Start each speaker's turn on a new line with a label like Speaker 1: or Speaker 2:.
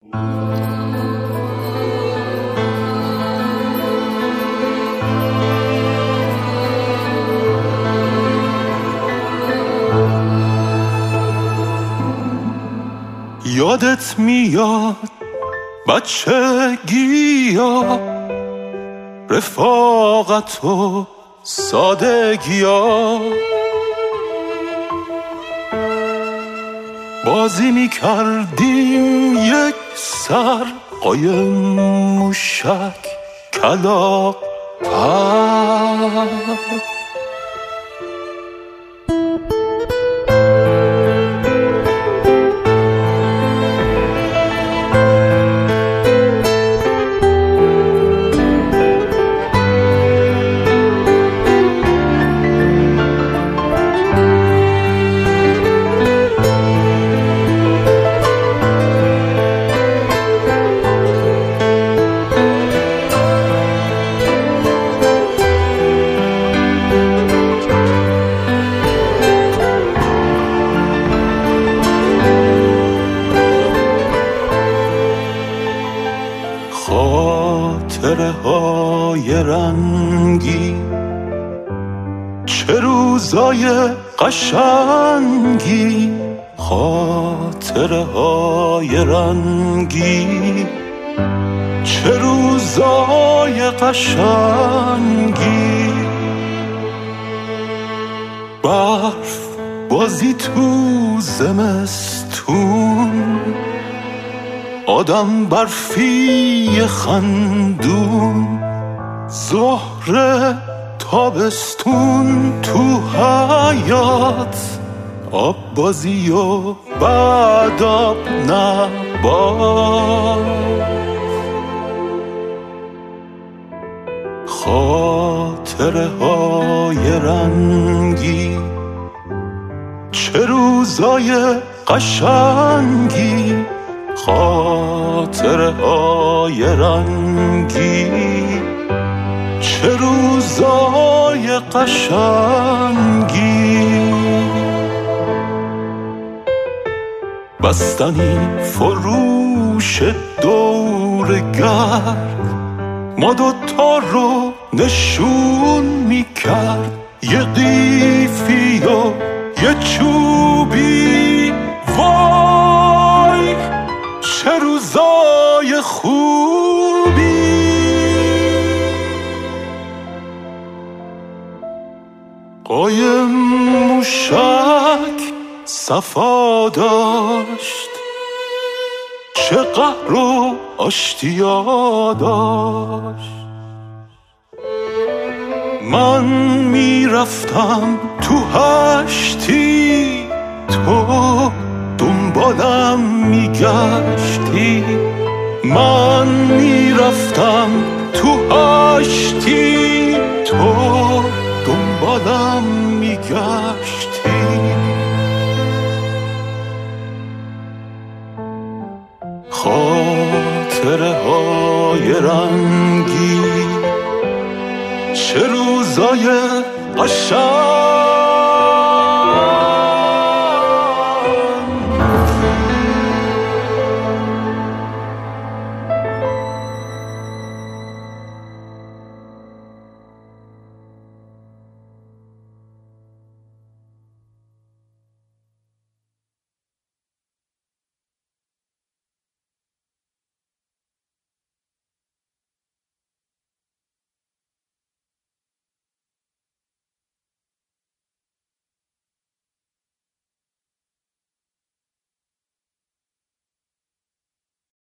Speaker 1: یادت میاد بچگیا، رفاقت و سادگیا، بازی میکردیم یک سر، قایم موشک کلاغ پر. خاطره‌های رنگی، چه روزای قشنگی، خاطره‌های رنگی، چه روزای قشنگی. برف بازی تو زمستون، آدم برفی خندون، ظهر تابستون تو حیات، آب بازی و بعد آب نبات. خاطره‌های رنگی، چه روزای قشنگی، خاطره‌های رنگی، چه روزای قشنگی. بستنی فروش دورگرد، ما دوتا رو نشون میکرد، یه قیفی و یه چوبی. وای چه روزای خوبی. قایم موشک صفا داشت، چه قهر و آشتیا داشت. من میرفتم تو هشتی، تو دنبالم میگشتی. من میرفتم تو هشتی، تو دنبالم میگشتی. خاطره‌های رنگی، چه روزای قشنگ.